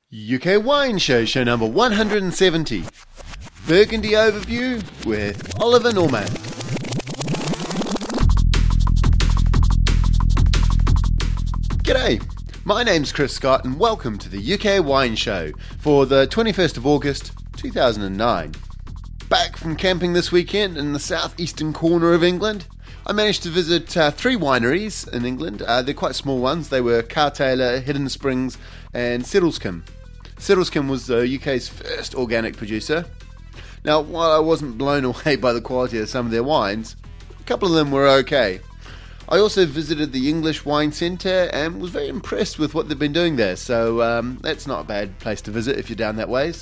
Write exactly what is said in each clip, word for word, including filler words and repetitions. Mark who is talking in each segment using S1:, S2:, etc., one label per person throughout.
S1: U K Wine Show, show number one hundred seventy. Burgundy Overview with Oliver Normand. G'day, my name's Chris Scott and welcome to the U K Wine Show for the twenty-first of August two thousand nine. Back from camping this weekend in the southeastern corner of England. I managed to visit uh, three wineries in England. Uh, they're quite small ones. They were Cartaylor, Hidden Springs and Settlescombe. Settlescombe was the U K's first organic producer. Now, while I wasn't blown away by the quality of some of their wines, a couple of them were okay. I also visited the English Wine Centre and was very impressed with what they've been doing there, so um, that's not a bad place to visit if you're down that ways.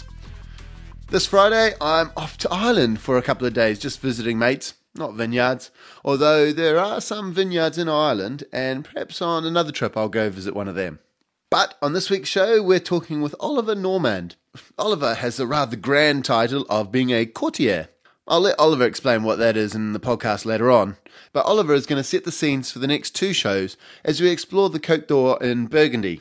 S1: This Friday, I'm off to Ireland for a couple of days, just visiting mates. Not vineyards, although there are some vineyards in Ireland, and perhaps on another trip I'll go visit one of them. But on this week's show, we're talking with Oliver Normand. Oliver has the rather grand title of being a courtier. I'll let Oliver explain what that is in the podcast later on, but Oliver is going to set the scenes for the next two shows as we explore the Côte d'Or in Burgundy.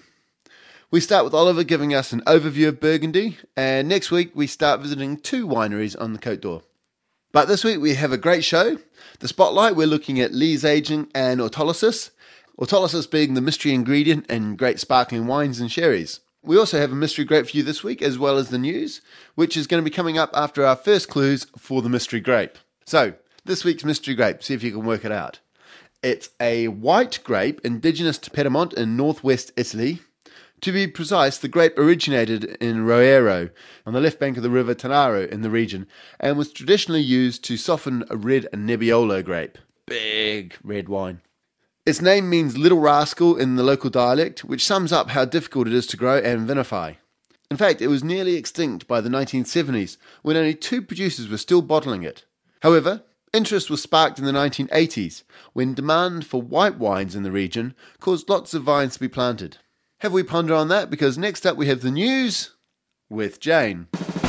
S1: We start with Oliver giving us an overview of Burgundy, and next week we start visiting two wineries on the Côte d'Or. But this week we have a great show. The Spotlight, we're looking at lees aging and autolysis. Autolysis being the mystery ingredient in great sparkling wines and sherries. We also have a mystery grape for you this week, as well as the news, which is going to be coming up after our first clues for the mystery grape. So, this week's mystery grape, see if you can work it out. It's a white grape indigenous to Piedmont in northwest Italy. To be precise, the grape originated in Roero, on the left bank of the river Tanaro in the region, and was traditionally used to soften a red Nebbiolo grape. Big red wine. Its name means little rascal in the local dialect, which sums up how difficult it is to grow and vinify. In fact, it was nearly extinct by the nineteen seventies, when only two producers were still bottling it. However, interest was sparked in the nineteen eighties, when demand for white wines in the region caused lots of vines to be planted. Have we pondered on that? Because next up we have the news with Jane.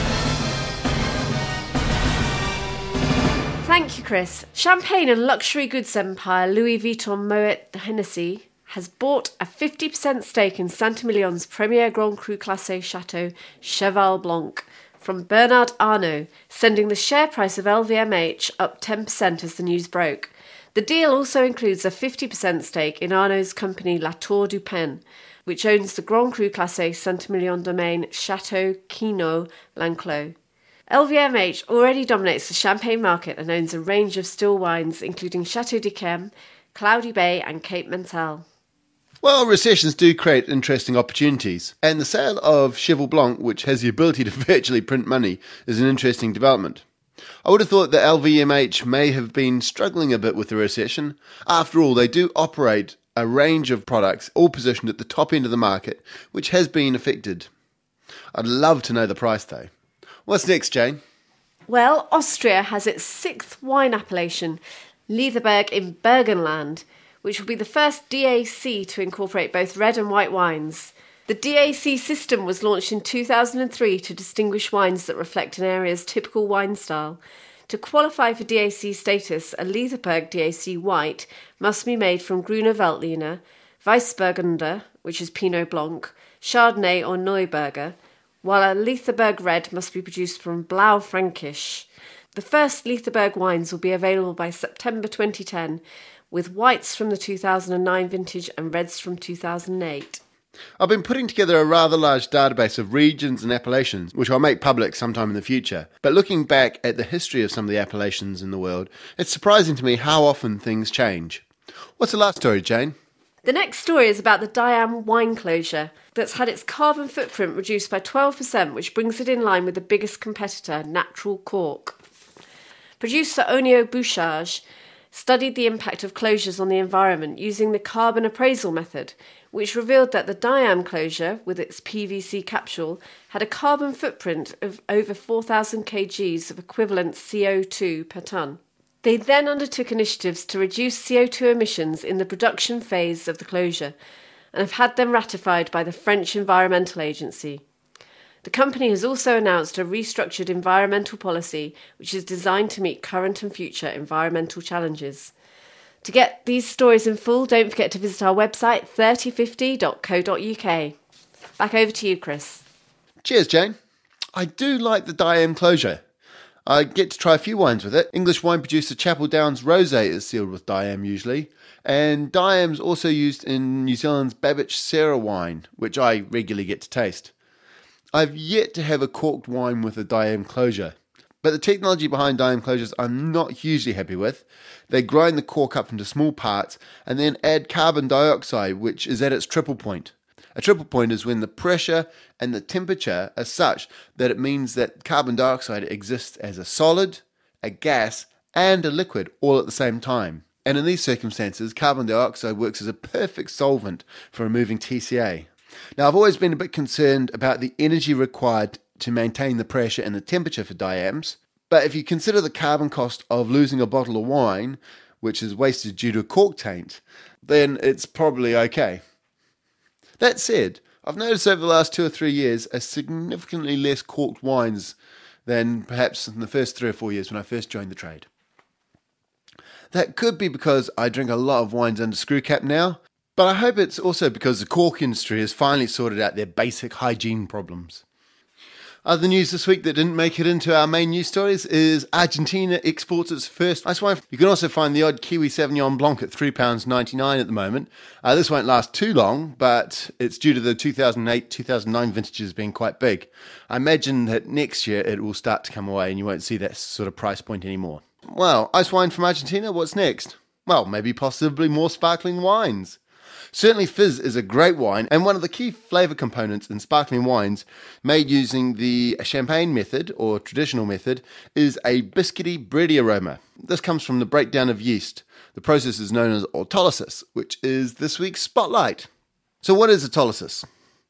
S2: Thank you, Chris. Champagne and luxury goods empire Louis Vuitton Moet Hennessy has bought a fifty percent stake in Saint-Emilion's premier Grand Cru Classé Chateau Cheval Blanc from Bernard Arnault, sending the share price of L V M H up ten percent as the news broke. The deal also includes a fifty percent stake in Arnault's company La Tour du Pin, which owns the Grand Cru Classé Saint-Emilion domain Chateau Quinault L'Enclos. L V M H already dominates the champagne market and owns a range of still wines, including Chateau d'Yquem, Cloudy Bay and Cape Mental.
S1: Well, recessions do create interesting opportunities, and the sale of Cheval Blanc, which has the ability to virtually print money, is an interesting development. I would have thought that L V M H may have been struggling a bit with the recession. After all, they do operate a range of products, all positioned at the top end of the market, which has been affected. I'd love to know the price, though. What's next, Jane?
S2: Well, Austria has its sixth wine appellation, Liederberg in Burgenland, which will be the first D A C to incorporate both red and white wines. The D A C system was launched in two thousand three to distinguish wines that reflect an area's typical wine style. To qualify for D A C status, a Liederberg D A C white must be made from Grüner Veltliner, Weissburgunder, which is Pinot Blanc, Chardonnay or Neuburger, while a Liederberg red must be produced from Blaufränkisch. The first Liederberg wines will be available by September twenty ten, with whites from the two thousand nine vintage and reds from two thousand eight.
S1: I've been putting together a rather large database of regions and appellations, which I'll make public sometime in the future. But looking back at the history of some of the appellations in the world, it's surprising to me how often things change. What's the last story, Jane?
S2: The next story is about the Diam wine closure that's had its carbon footprint reduced by twelve percent, which brings it in line with the biggest competitor, Natural Cork. Producer Onio Bouchage studied the impact of closures on the environment using the carbon appraisal method, which revealed that the Diam closure, with its P V C capsule, had a carbon footprint of over four thousand kilograms of equivalent C O two per tonne. They then undertook initiatives to reduce C O two emissions in the production phase of the closure, and have had them ratified by the French Environmental Agency. The company has also announced a restructured environmental policy which is designed to meet current and future environmental challenges. To get these stories in full, don't forget to visit our website thirty fifty dot co dot uk. Back over to you, Chris.
S1: Cheers, Jane. I do like the Diam closure. I get to try a few wines with it. English wine producer Chapel Downs Rosé is sealed with Diam usually, and Diam's also used in New Zealand's Babich Syrah wine, which I regularly get to taste. I've yet to have a corked wine with a Diam closure, but the technology behind Diam closures I'm not hugely happy with. They grind the cork up into small parts and then add carbon dioxide, which is at its triple point. A triple point is when the pressure and the temperature are such that it means that carbon dioxide exists as a solid, a gas, and a liquid all at the same time. And in these circumstances, carbon dioxide works as a perfect solvent for removing T C A. Now, I've always been a bit concerned about the energy required to maintain the pressure and the temperature for Diams, but if you consider the carbon cost of losing a bottle of wine, which is wasted due to cork taint, then it's probably okay. That said, I've noticed over the last two or three years a significantly less corked wines than perhaps in the first three or four years when I first joined the trade. That could be because I drink a lot of wines under screw cap now, but I hope it's also because the cork industry has finally sorted out their basic hygiene problems. Other news this week that didn't make it into our main news stories is Argentina exports its first ice wine. You can also find the odd Kiwi Sauvignon Blanc at three pounds ninety-nine at the moment. Uh, this won't last too long, but it's due to the two thousand eight two thousand nine vintages being quite big. I imagine that next year it will start to come away and you won't see that sort of price point anymore. Well, ice wine from Argentina, what's next? Well, maybe possibly more sparkling wines. Certainly fizz is a great wine, and one of the key flavour components in sparkling wines made using the champagne method, or traditional method, is a biscuity, bready aroma. This comes from the breakdown of yeast. The process is known as autolysis, which is this week's spotlight. So what is autolysis?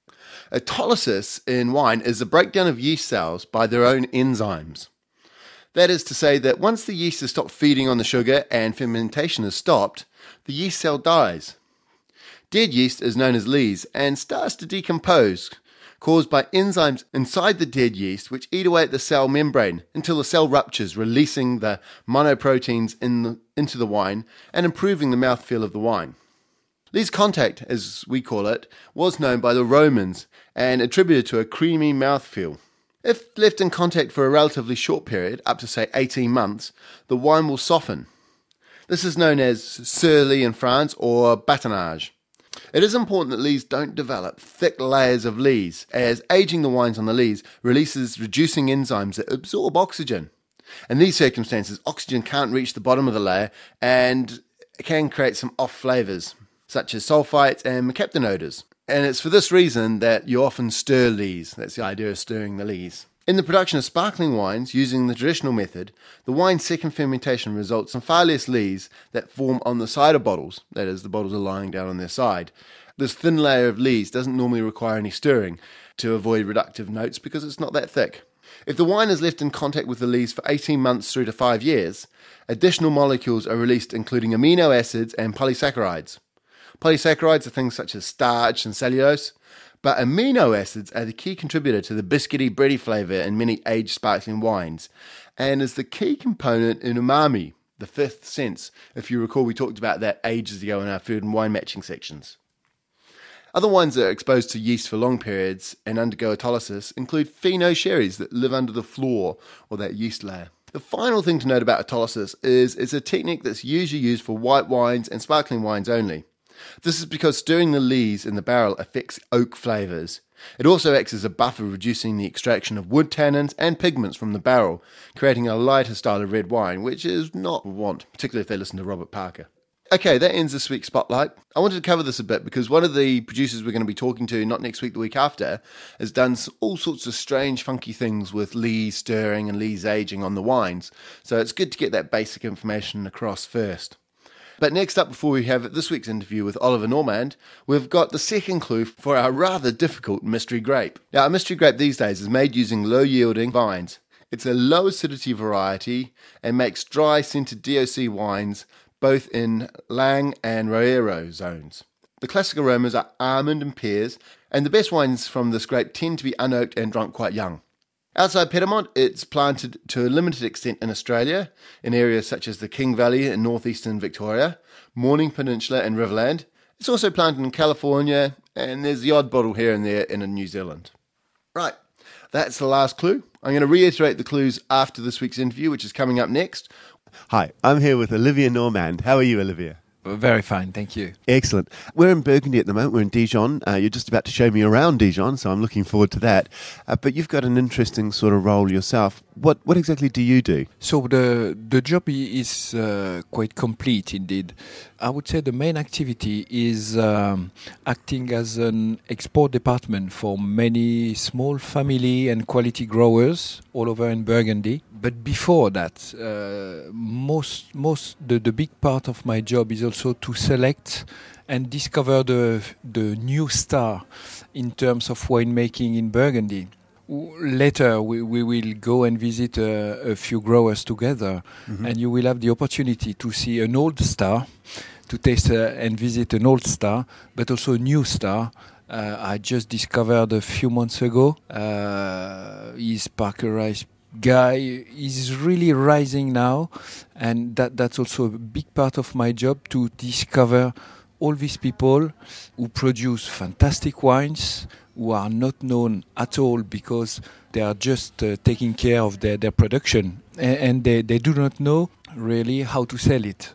S1: Autolysis in wine is the breakdown of yeast cells by their own enzymes. That is to say that once the yeast has stopped feeding on the sugar and fermentation has stopped, the yeast cell dies. Dead yeast is known as lees and starts to decompose, caused by enzymes inside the dead yeast which eat away at the cell membrane until the cell ruptures, releasing the monoproteins in the, into the wine and improving the mouthfeel of the wine. Lees contact, as we call it, was known by the Romans and attributed to a creamy mouthfeel. If left in contact for a relatively short period, up to say eighteen months, the wine will soften. This is known as surly in France or batonnage. It is important that lees don't develop thick layers of lees, as aging the wines on the lees releases reducing enzymes that absorb oxygen. In these circumstances, oxygen can't reach the bottom of the layer and can create some off flavours, such as sulfites and mercaptan odours. And it's for this reason that you often stir lees. That's the idea of stirring the lees. In the production of sparkling wines, using the traditional method, the wine's second fermentation results in far less lees that form on the side of bottles, that is, the bottles are lying down on their side. This thin layer of lees doesn't normally require any stirring to avoid reductive notes because it's not that thick. If the wine is left in contact with the lees for eighteen months through to five years, additional molecules are released including amino acids and polysaccharides. Polysaccharides are things such as starch and cellulose, but amino acids are the key contributor to the biscuity, bready flavour in many aged sparkling wines, and is the key component in umami, the fifth sense. If you recall, we talked about that ages ago in our food and wine matching sections. Other wines that are exposed to yeast for long periods and undergo autolysis include Fino sherries that live under the floor or that yeast layer. The final thing to note about autolysis is it's a technique that's usually used for white wines and sparkling wines only. This is because stirring the lees in the barrel affects oak flavours. It also acts as a buffer, reducing the extraction of wood tannins and pigments from the barrel, creating a lighter style of red wine, which is not what we want, particularly if they listen to Robert Parker. Okay, that ends this week's Spotlight. I wanted to cover this a bit because one of the producers we're going to be talking to, not next week, the week after, has done all sorts of strange, funky things with lees stirring and lees aging on the wines. So it's good to get that basic information across first. But next up, before we have this week's interview with Oliver Normand, we've got the second clue for our rather difficult mystery grape. Now, a mystery grape these days is made using low-yielding vines. It's a low-acidity variety and makes dry, scented D O C wines both in Lang and Roero zones. The classic aromas are almond and pears, and the best wines from this grape tend to be unoaked and drunk quite young. Outside Piedmont, it's planted to a limited extent in Australia, in areas such as the King Valley in northeastern Victoria, Morning Peninsula and Riverland. It's also planted in California, and there's the odd bottle here and there in New Zealand. Right, That's the last clue. I'm going to reiterate the clues after this week's interview, which is coming up next. Hi, I'm here with Olivier Normand. How are you, Olivier?
S3: Very fine, thank you.
S1: Excellent. We're in Burgundy at the moment. We're in Dijon. Uh, you're just about to show me around Dijon, so I'm looking forward to that. Uh, but you've got an interesting sort of role yourself. What what exactly do you do?
S3: So the the job is uh, quite complete indeed. I would say the main activity is um, acting as an export department for many small family and quality growers all over in Burgundy. But before that, uh, most most the, the big part of my job is also to select and discover the the new star in terms of winemaking in Burgundy. Later, we, we will go and visit a, a few growers together, mm-hmm. and you will have the opportunity to see an old star, to taste uh, and visit an old star, but also a new star. Uh, I just discovered a few months ago. Uh, he's Parkerized guy is really rising now, and that that's also a big part of my job, to discover all these people who produce fantastic wines, who are not known at all because they are just uh, taking care of their, their production, and, and they, they do not know really how to sell it.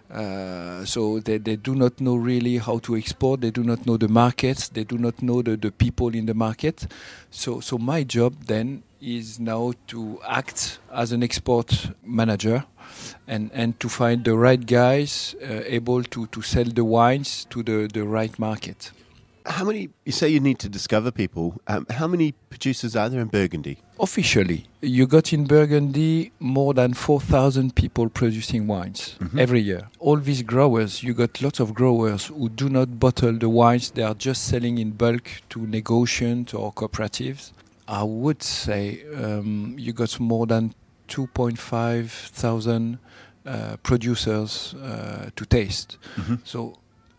S3: Uh, so they, they do not know really how to export, they do not know the markets, they do not know the, the people in the market. So so my job then is now to act as an export manager and, and to find the right guys uh, able to, to sell the wines to the, the right market.
S1: How many, you say you need to discover people, um, how many producers are there in Burgundy?
S3: Officially, you got in Burgundy more than four thousand people producing wines mm-hmm. every year. All these growers, you got lots of growers who do not bottle the wines, they are just selling in bulk to negotiants or cooperatives. I would say um, you got more than two point five thousand uh, producers uh, to taste. Mm-hmm. So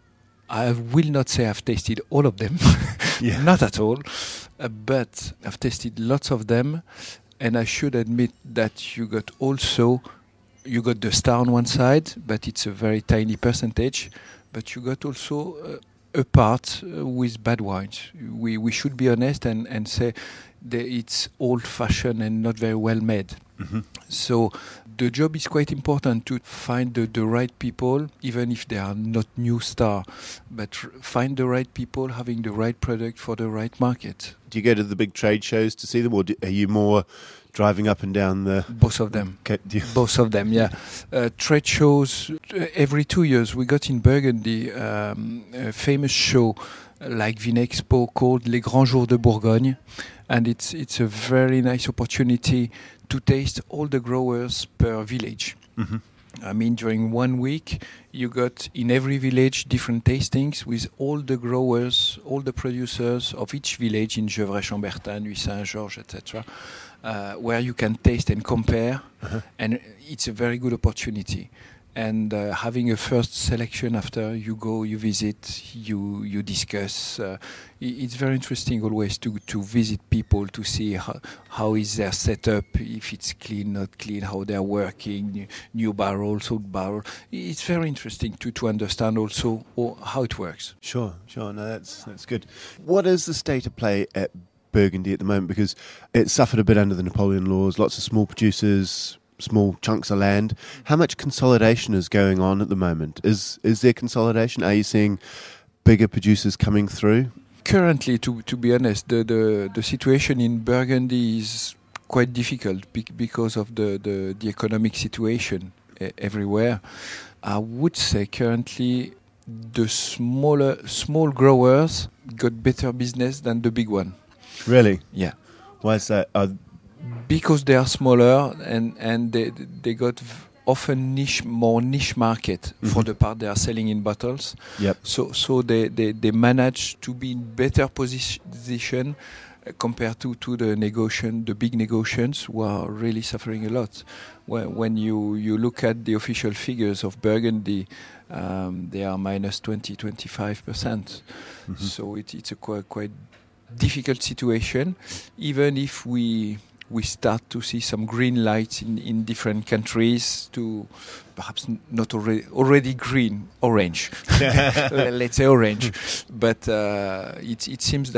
S3: I will not say I've tasted all of them, yeah. Not at all, uh, but I've tasted lots of them, and I should admit that you got also, you got the star on one side, but it's a very tiny percentage, but you got also uh, a part uh, with bad wines. We we should be honest and, and say that it's old-fashioned and not very well made. Mm-hmm. So the job is quite important, to find the, the right people, even if they are not new star, but r- find the right people having the right product for the right market.
S1: Do you go to the big trade shows to see them, or do, are you more driving up and down the...
S3: Both of them. Okay. Both of them, yeah. Uh, trade shows, uh, every two years we got in Burgundy um, a famous show like Vinexpo called Les Grands Jours de Bourgogne, and it's it's a very nice opportunity to taste all the growers per village. Mm-hmm. I mean, during one week, you got in every village different tastings with all the growers, all the producers of each village in Gevrey-Chambertin, Nuits Saint-Georges, et cetera, uh, where you can taste and compare, uh-huh. and it's a very good opportunity. And uh, having a first selection after you go, you visit, you you discuss. Uh, it's very interesting always to, to visit people, to see how, how is their setup, if it's clean, not clean, how they're working, new, new barrels, old barrel. It's very interesting to, to understand also how it works.
S1: Sure, sure. No, that's that's good. What is the state of play at Burgundy at the moment? Because it suffered a bit under the Napoleon laws, lots of small producers, small chunks of land. How much consolidation is going on at the moment? Is is there consolidation? Are you seeing bigger producers coming through?
S3: Currently, to to be honest, the, the, the situation in Burgundy is quite difficult because of the, the, the economic situation everywhere. I would say currently the smaller small growers got better business than the big one.
S1: Really?
S3: Yeah.
S1: Why is that? Are
S3: Because they are smaller and, and they they got v- often niche, more niche market mm-hmm. for the part they are selling in bottles.
S1: Yep.
S3: So so they, they, they manage to be in better posi- position uh, compared to, to the negotiant, the big negotiants who are really suffering a lot. When, when you, you look at the official figures of Burgundy, um, they are minus twenty, twenty-five percent. Mm-hmm. So it, it's a quite, quite difficult situation, even if we... we start to see some green lights in, in different countries, to perhaps n- not already already green, orange. Let's say orange. But uh, it, it seems that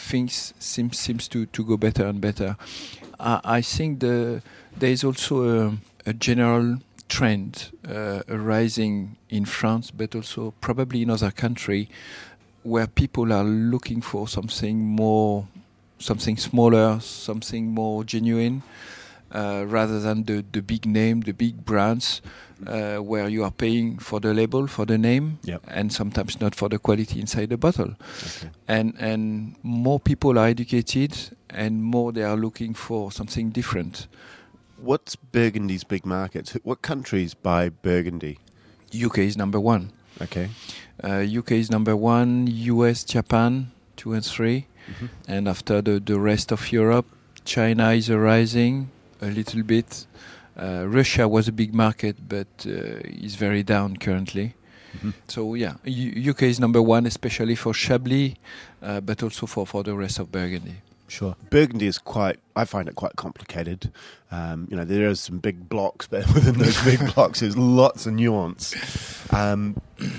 S3: things seems seems to, to go better and better. I, I think the there is also a, a general trend uh, arising in France, but also probably in other countries, where people are looking for something more, something smaller, something more genuine, uh, rather than the, the big name, the big brands, uh, where you are paying for the label, for the name,
S1: yep.
S3: and sometimes not for the quality inside the bottle.
S1: Okay.
S3: And and more people are educated, and more they are looking for something different.
S1: What's Burgundy's big markets? What countries buy Burgundy?
S3: U K is number one.
S1: Okay.
S3: Uh, U K is number one, U S, Japan, two and three. Mm-hmm. And after the, the rest of Europe, China is rising a little bit. Uh, Russia was a big market, but uh, is very down currently. Mm-hmm. So, yeah, U- UK is number one, especially for Chablis, uh, but also for, for the rest of Burgundy.
S1: Sure. Burgundy is quite, I find it quite complicated. Um, you know, there are some big blocks, but within those big blocks there's lots of nuance. Um,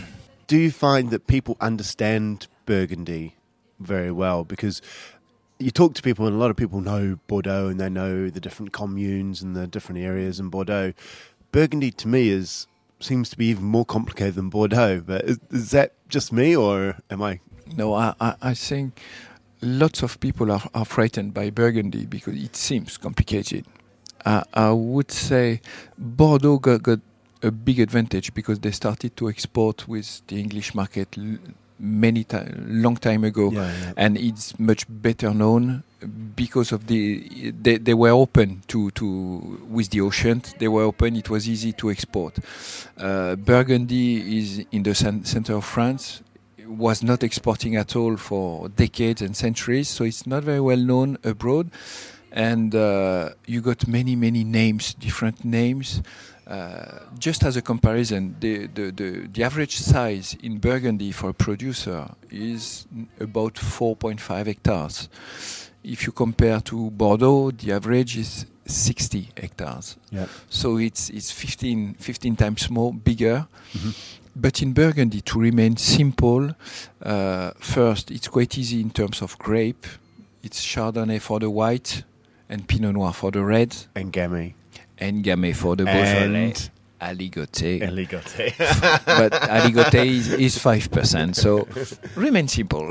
S1: do you find that people understand Burgundy very well? Because you talk to people and a lot of people know Bordeaux and they know the different communes and the different areas in Bordeaux. Burgundy to me is seems to be even more complicated than Bordeaux, but is, is that just me or am I?
S3: No, I, I, I think lots of people are, are frightened by Burgundy because it seems complicated. Uh, I would say Bordeaux got, got a big advantage because they started to export with the English market l- many time, long time ago,
S1: yeah, yeah.
S3: and it's much better known because of the they, they were open to, to with the ocean. They were open. It was easy to export. Uh, Burgundy is in the cen- center of France. Was not exporting at all for decades and centuries, so it's not very well known abroad. And uh, you got many, many names, different names. Uh, just as a comparison, the, the, the, the average size in Burgundy for a producer is about four point five hectares. If you compare to Bordeaux, the average is sixty hectares.
S1: Yep.
S3: So it's it's fifteen, fifteen times more, bigger.
S1: Mm-hmm.
S3: But in Burgundy, to remain simple, uh, first, it's quite easy in terms of grape. It's Chardonnay for the white and Pinot Noir for the red.
S1: And Gamay.
S3: And Gamay for the Beaujolais. Aligoté.
S1: Aligoté.
S3: But Aligoté is, is five percent, so remain simple.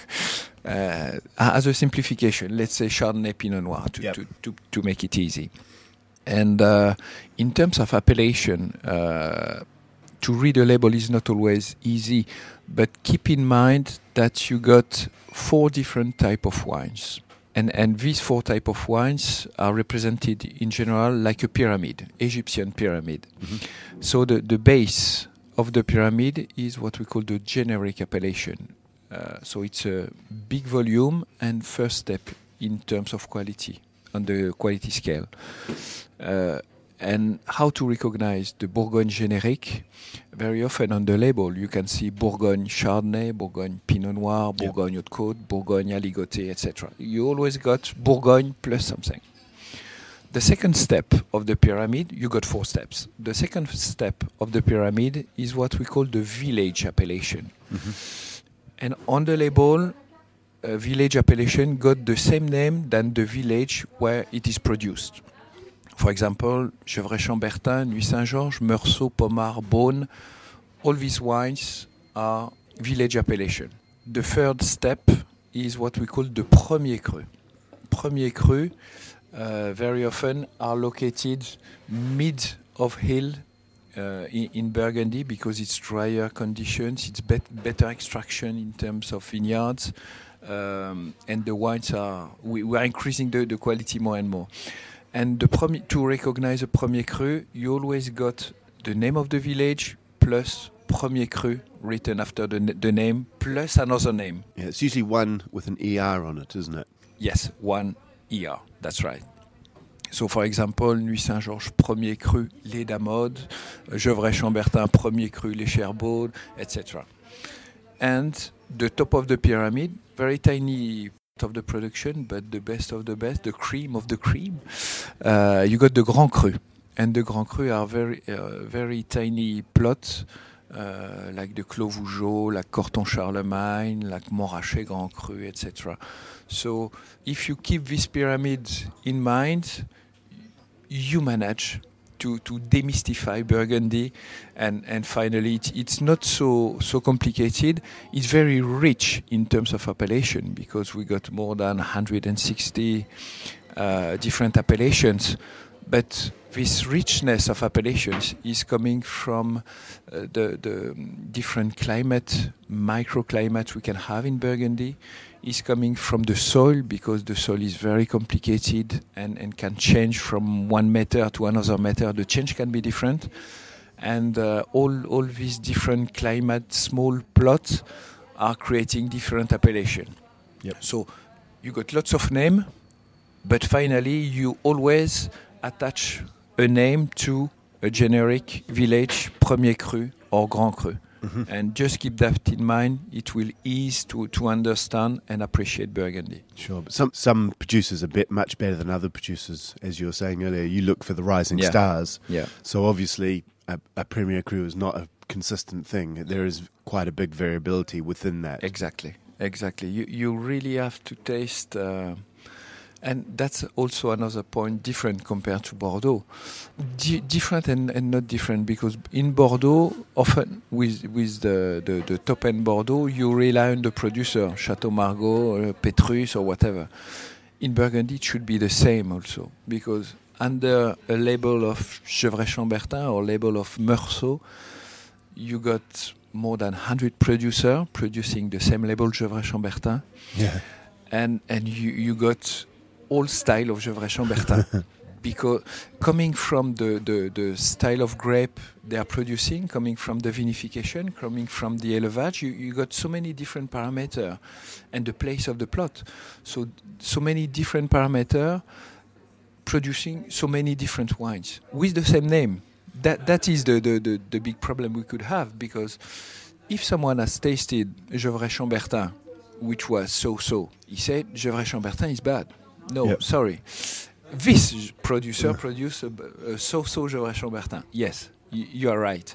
S3: uh, as a simplification, let's say Chardonnay, Pinot Noir to, yep. to, to, to make it easy. And uh, in terms of appellation, uh, to read a label is not always easy, but keep in mind that you got four different type of wines. And and these four type of wines are represented in general like a pyramid, Egyptian pyramid. Mm-hmm. So the, the base of the pyramid is what we call the generic appellation. Uh, so it's a big volume and first step in terms of quality on the quality scale. Uh, And how to recognize the Bourgogne générique? Very often on the label you can see Bourgogne Chardonnay, Bourgogne Pinot Noir, Bourgogne Haute Côte, Bourgogne Aligoté, et cetera. You always got Bourgogne plus something. The second step of the pyramid, you got four steps. The second step of the pyramid is what we call the village appellation. Mm-hmm. And on the label, a village appellation got the same name than the village where it is produced. For example, Gevrey-Chambertin, Nuits Saint-Georges, Meursault, Pommard, Beaune, all these wines are village appellation. The third step is what we call the premier cru. Premier cru uh, very often are located mid of hill uh, in, in Burgundy because it's drier conditions, it's bet- better extraction in terms of vineyards, um, and the wines are, we, we are increasing the, the quality more and more. And the prom- to recognize a premier cru, you always got the name of the village plus premier cru written after the, n- the name plus another name.
S1: Yeah, it's usually one with an E R on it, isn't it?
S3: Yes, one E R, that's right. So, for example, Nuits Saint-Georges, premier cru, Les Damodes, Gevrey-Chambertin, premier cru, Les Cherbaudes, et cetera. And the top of the pyramid, very tiny of the production, but the best of the best, the cream of the cream. Uh, you got the Grand Cru, and the Grand Cru are very, uh, very tiny plots, uh, like the Clos Vougeot, like Corton Charlemagne, like Montrachet Grand Cru, et cetera. So if you keep this pyramid in mind, you manage to, to demystify Burgundy, and, and finally it, it's not so so complicated. It's very rich in terms of appellation because we got more than one hundred sixty uh, different appellations, but this richness of appellations is coming from uh, the, the different climate, microclimates we can have in Burgundy, is coming from the soil because the soil is very complicated and, and can change from one meter to another meter. The change can be different. And uh, all, all these different climate, small plots are creating different appellation.
S1: Yep.
S3: So you got lots of names, but finally you always attach a name to a generic village, Premier Cru or Grand Cru. Mm-hmm. And just keep that in mind. It will ease to, to understand and appreciate Burgundy.
S1: Sure, but some some producers are bit much better than other producers, as you were saying earlier. You look for the rising
S3: yeah.
S1: stars.
S3: Yeah.
S1: So obviously, a, a Premier Cru is not a consistent thing. There is quite a big variability within that.
S3: Exactly, exactly. You you really have to taste. Uh, And that's also another point different compared to Bordeaux. D- different and, and not different because in Bordeaux, often with with the, the, the top-end Bordeaux, you rely on the producer, Chateau Margaux, uh, Petrus or whatever. In Burgundy, it should be the same also because under a label of Gevrey-Chambertin or label of Meursault, you got more than one hundred producers producing the same label Gevrey-Chambertin.
S1: Yeah.
S3: And, and you, you got all style of Gevrey-Chambertin because coming from the, the, the style of grape they are producing, coming from the vinification, coming from the élevage, you, you got so many different parameters and the place of the plot. So so many different parameters producing so many different wines with the same name. That that is the, the, the, the big problem we could have because if someone has tasted Gevrey-Chambertin, which was so-so, he said Gevrey-Chambertin is bad. No, yep. sorry. This producer yeah. produced a, a so-so Gevrey-Chambertin. Yes, y- you are right.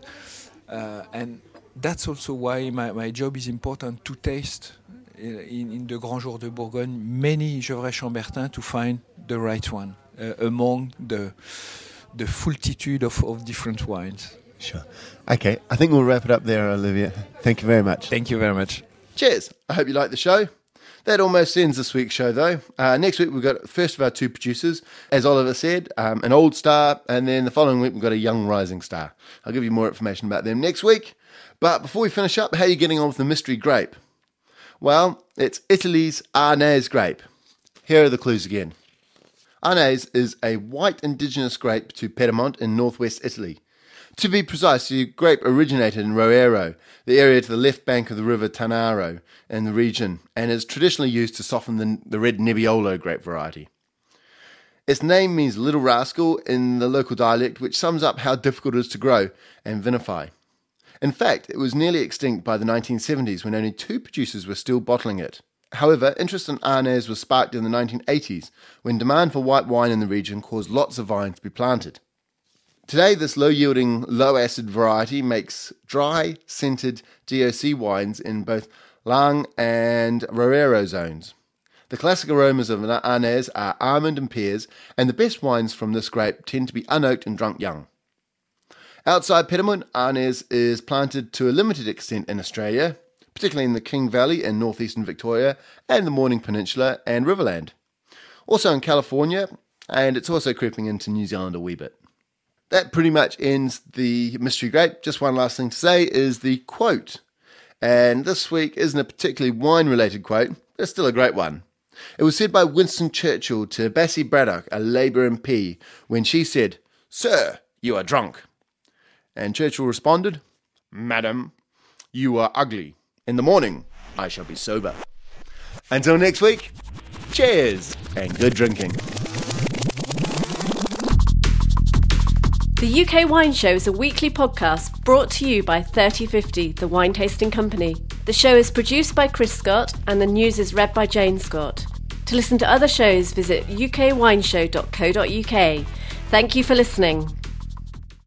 S3: Uh, and that's also why my, my job is important to taste in, in the Grand Jour de Bourgogne many Gevrey-Chambertin to find the right one uh, among the the multitude of, of different wines.
S1: Sure. Okay, I think we'll wrap it up there, Olivier. Thank you very much.
S3: Thank you very much.
S1: Cheers. I hope you liked the show. That almost ends this week's show, though. Uh, next week, we've got first of our two producers. As Oliver said, um, an old star, and then the following week, we've got a young rising star. I'll give you more information about them next week. But before we finish up, how are you getting on with the mystery grape? Well, it's Italy's Arnese grape. Here are the clues again. Arnese is a white indigenous grape to Piedmont in northwest Italy. To be precise, the grape originated in Roero, the area to the left bank of the river Tanaro in the region, and is traditionally used to soften the, the red Nebbiolo grape variety. Its name means little rascal in the local dialect, which sums up how difficult it is to grow and vinify. In fact, it was nearly extinct by the nineteen seventies when only two producers were still bottling it. However, interest in Arnese was sparked in the nineteen eighties when demand for white wine in the region caused lots of vines to be planted. Today, this low-yielding, low-acid variety makes dry, scented D O C wines in both Langhe and Roero zones. The classic aromas of Arnese are almond and pears, and the best wines from this grape tend to be unoaked and drunk young. Outside Piedmont, Arnese is planted to a limited extent in Australia, particularly in the King Valley in northeastern Victoria and the Morning Peninsula and Riverland. Also in California, and it's also creeping into New Zealand a wee bit. That pretty much ends the mystery grape. Just one last thing to say is the quote. And this week isn't a particularly wine-related quote, but it's still a great one. It was said by Winston Churchill to Bessie Braddock, a Labour M P, when she said, "Sir, you are drunk." And Churchill responded, "Madam, you are ugly. In the morning, I shall be sober." Until next week, cheers and good drinking.
S2: The U K Wine Show is a weekly podcast brought to you by thirty fifty, the wine tasting company. The show is produced by Chris Scott and the news is read by Jane Scott. To listen to other shows, visit u k wine show dot co dot u k. Thank you for listening.